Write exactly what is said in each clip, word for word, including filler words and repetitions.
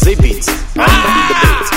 Z-Beats on the beats.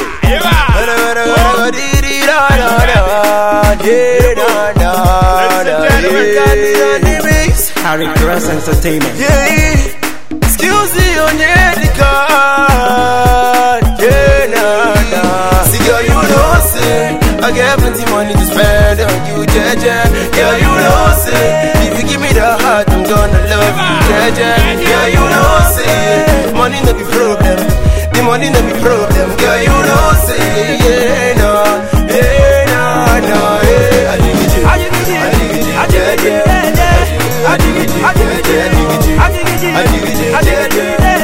Harry Cross Entertainment. Yeah, excuse me on the card. Yeah, nah, nah. See, girl, you know, say I get plenty money to spend on you, Jaja. Girl, you know, say if you give me the heart, I'm gonna love you, Jaja. Girl, you know, say money no be problem. The money no be problem. Girl, you know, say yeah, no, yeah, no, no, yeah. I dig it, I dig it, I dig it, I dig it, I dig it, I dig it, I dig it, I dig it, I dig it, I dig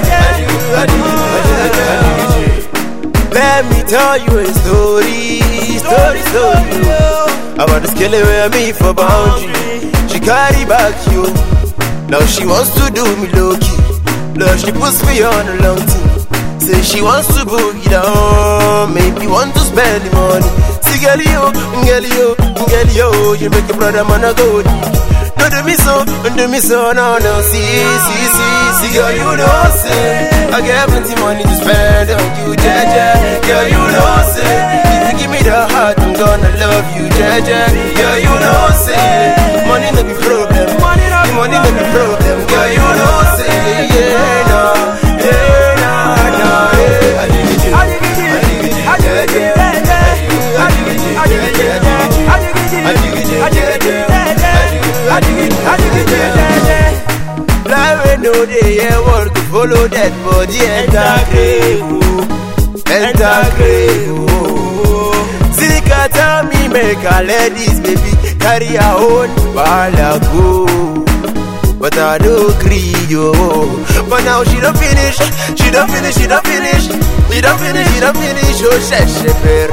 it. Let me tell you a story, story, story about the skele where me for boundary. She carry back you. Now she wants to do me low key. Love, she puts me on a long team. Say she wants to boogie down, maybe want to spend the money. See, girl, you, girl, you, girl, you, you make your brother man a go deep. No do me so, do me so, no, no. See, see, see, see, girl, you know, say I get plenty money to spend on you, Jaja. Girl, you know, say if you give me the heart, I'm gonna love you, Jaja. Girl, you know, say money no be problem, money no be, money no be problem. Girl, you know, say yeah, no, yeah, no, no, yeah. I dig it, I dig it, I dig it, I dig it, I dig it, I dig it, I dig it, I dig it, I dig it, I dig it. I dig it, I dig it, yeah. Fly when no day, yeah, work to follow that body, enter grave, enter grave. Zika tell me, make a ladies, baby, carry her own bala go. But I don't agree, yo. But now she don't finish, she don't finish, she don't finish, she don't finish, she don't finish. Oh, she she pere,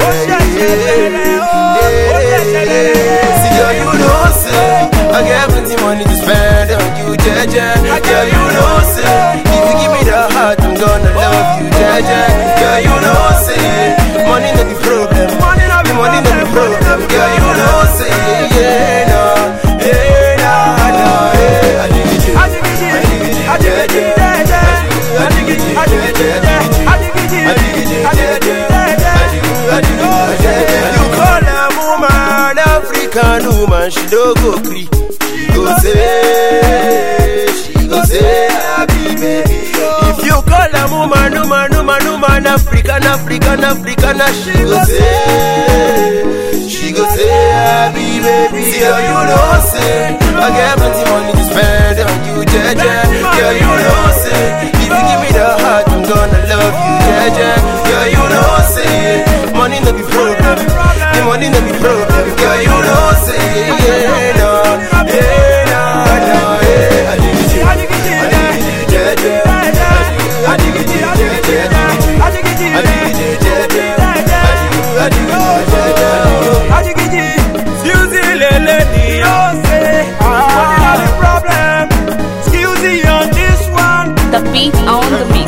see girl, you know, say I get plenty money to spend on you, Jaja. Girl, you know, say if you give me the heart, I'm gonna love you, Jaja. Girl, you know, say money no be problem, money no be, money no be problem. Girl, you know, say yeah, no, yeah, no, no, yeah. I dig it, I dig it, I dig it, I dig it, I dig it, I dig it, I dig it, I dig it, I dig it, I dig it. You call a woman African woman, she don't go free. She go say, she go say, happy baby. If you call a woman, woman, woman, woman, African, African, African, she go say, she go say, happy baby. See how you know, say I get plenty money to spend on you, Jaja. Girl, you know, say if you give me the heart, I'm gonna love you, Jaja. Girl, you know, say money no be problem, the money no be problem. Girl, you know, say yeah, no, yeah, no, no, yeah. I dig it, I dig it, I dig it, Jaja. I dig it, I dig it, I dig it, I dig it, Jaja. I dig it, I dig it, I dig it. Susie Lele, you say money not the problem. Susie on this one. The beat on the mix.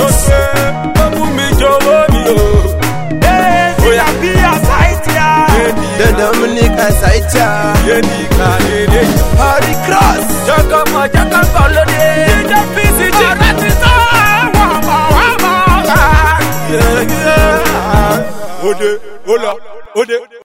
The Dominic Asaita, Harry Cross, Jacama, Jacama, the busy Ode, Ola, Ode.